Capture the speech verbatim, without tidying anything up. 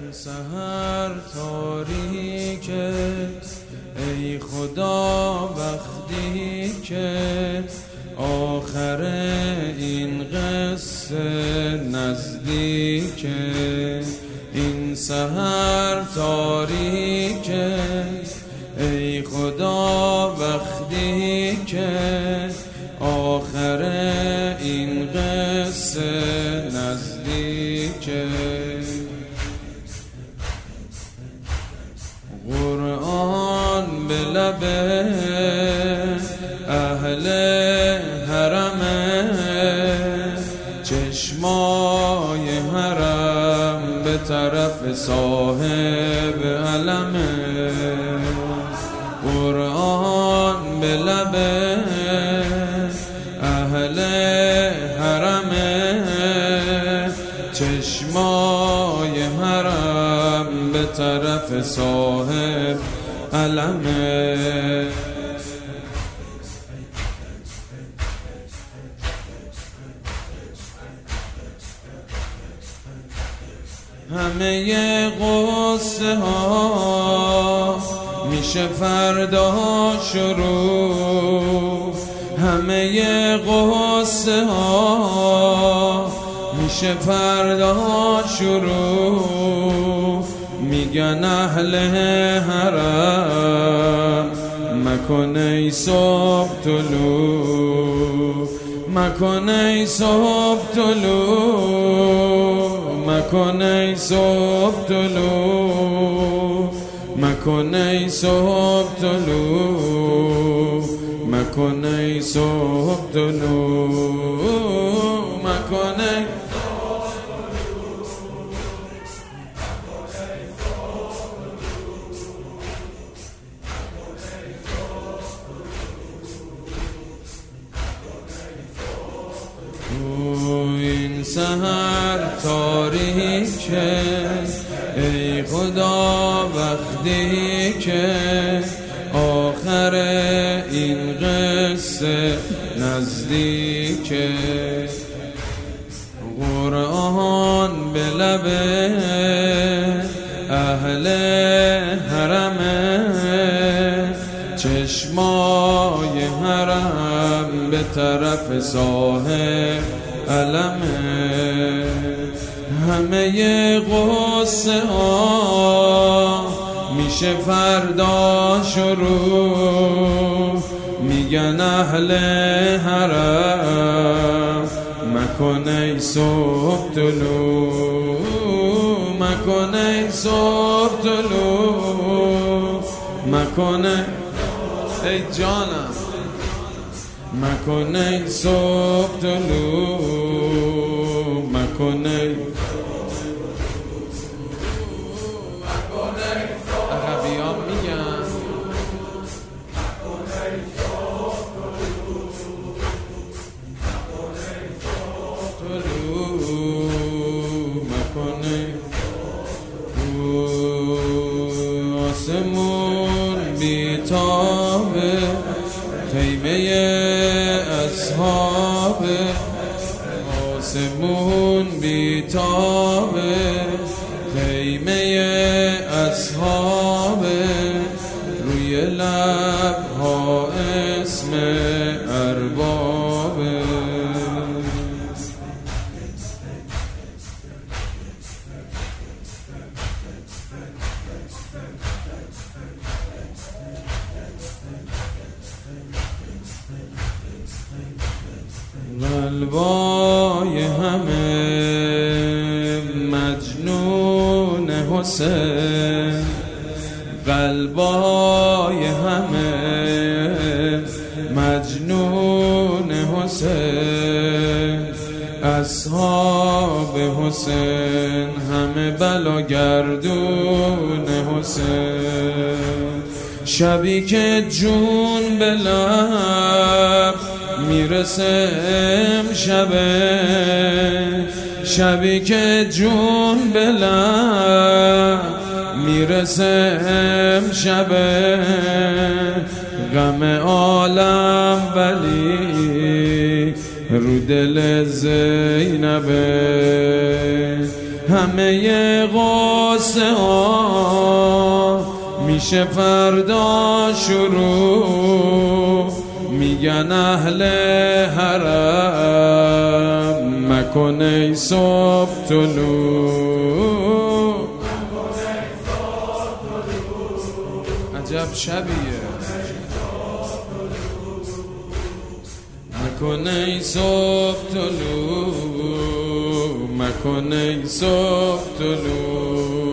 سحر تاریکه ای خدا وقتی که آخر این قصه نزدیکه. این سحر تاریکه ای خدا وقتی که آخر این قصه نزدیکه. قرآن به لب اهل حرمه، چشمای حرم به طرف صاحب علمه. قرآن به لب اهل حرمه، چشمای حرم به طرف صاحب علمه. همه قصه ها میشه فردا شروع، همه قصه ها میشه فردا شروع. میگن اهل حرم مکن ای صبح طلوع، مکن ای صبح طلوع، مکن ای صبح طلوع، مکن ای صبح طلوع، مکن ای صبح طلوع، مکن ای این سحر تاریکه ای خدا وقتی که آخر این قصه نزدیکه. قرآن به لب اهل حرمه، چشمای حرم به طرف صاحب علمه. همه قصه ها میشه فردا شروع، میگن اهل حرم مکن ای صبح طلوع، مکن ای صبح طلوع، مکن ای جانم، مکن ای صبح طلوع، مکن ای عربی ها میگن طلوع، مکن ای آسمون بیتابه، خیمه اصحاب آسمون بیتابه، خیمه اصحاب روی لبها اسم اربابه. قلبای همه مجنون حسین، قلبای همه مجنون حسین، اصحاب حسین همه بلاگردون حسین. شبی که جون به لب میرسه امشبه، شبی که جون به لب میرسه امشبه، غم عالم ولی رو دل زینبه، همه غصه ها میشه فردا شروع. میگن اهل حرم مکن ای صبح طلوع. عجب شبیه. مکن ای صبح طلوع، مکن ای صبح طلوع.